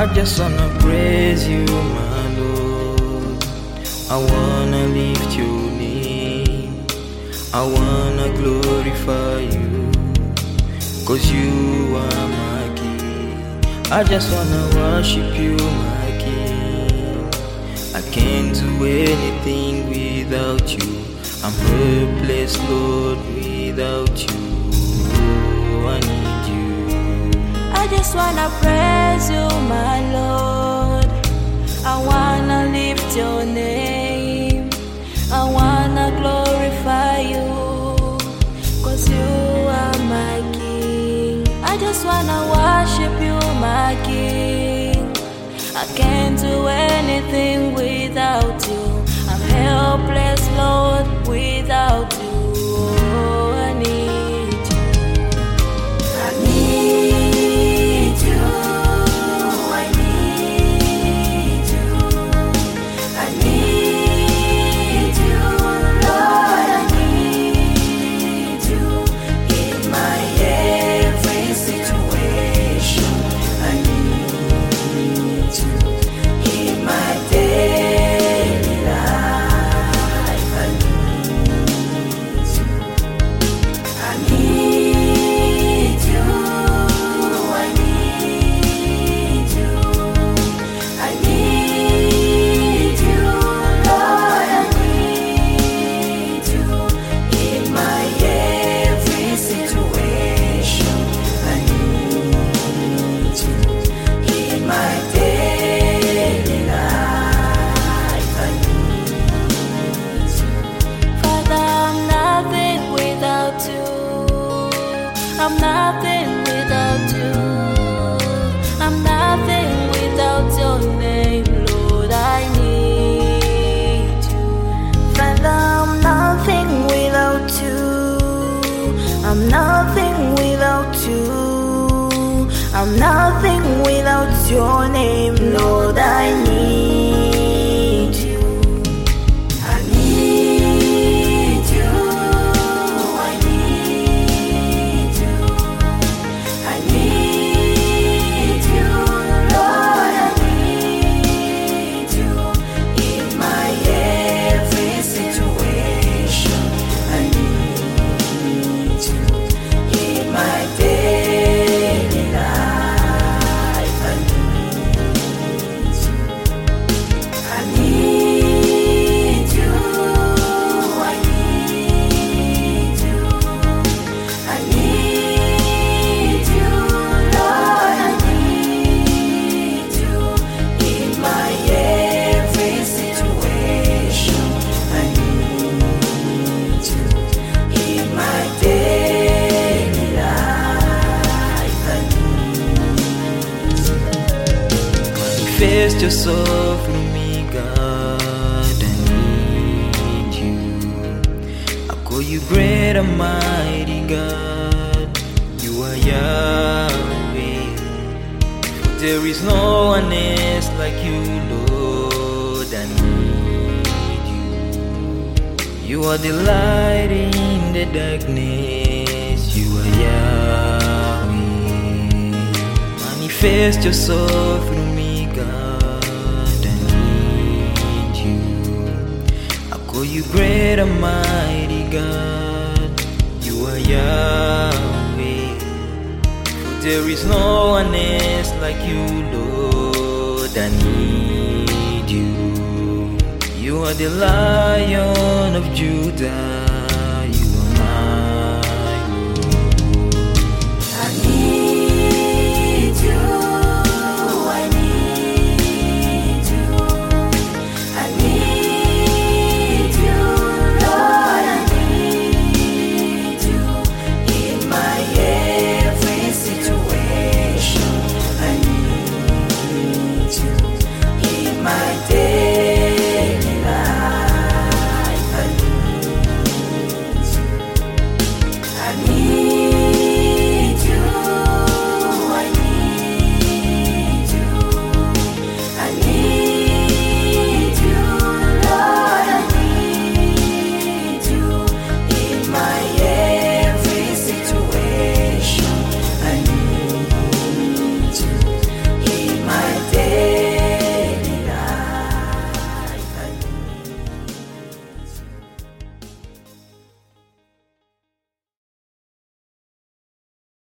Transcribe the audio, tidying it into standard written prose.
I just wanna praise you, my Lord. I wanna lift your name. I wanna glorify you, 'cause you are my King. I just wanna worship you, my King. I can't do anything without you. I'm helpless, Lord, without you. Oh, I need you. I just wanna praise you, my Lord. I wanna lift your name. I wanna glorify you, 'cause you are my King. I just wanna worship you, my King. I can't do anything without you. I'm helpless, Lord, without you. Oh, I need you. I need you. I need you. I need you, Lord. I need you in my every situation. I need you in my daily life. I need you. I need you. I need you. I need you, Lord. I need you in my every situation. I need you in my daily life. I need you. Father, I'm nothing without you. I'm nothing without you. I'm nothing without your name, Lord. I need you. Father, I'm nothing without you. I'm nothing without you. I'm nothing without your name, Lord. I need you. I need you. I need you. I need you, Lord. I need you in my every situation. I need you in my daily life. I need you. I need you. I need you. I need you, Lord. I need you in my every situation. I need you in my daily life. I need you. Manifest yourself through me, God. I need you. I call you great and mighty God. You are Yahweh. For there is no one else like you, Lord. I need you. You are the light in the darkness. You are Yahweh. Manifest yourself through me, God. I need you. I call you great and mighty God. You are Yahweh. For there is no one else like you, Lord. I need you. You are the Lion of Judah.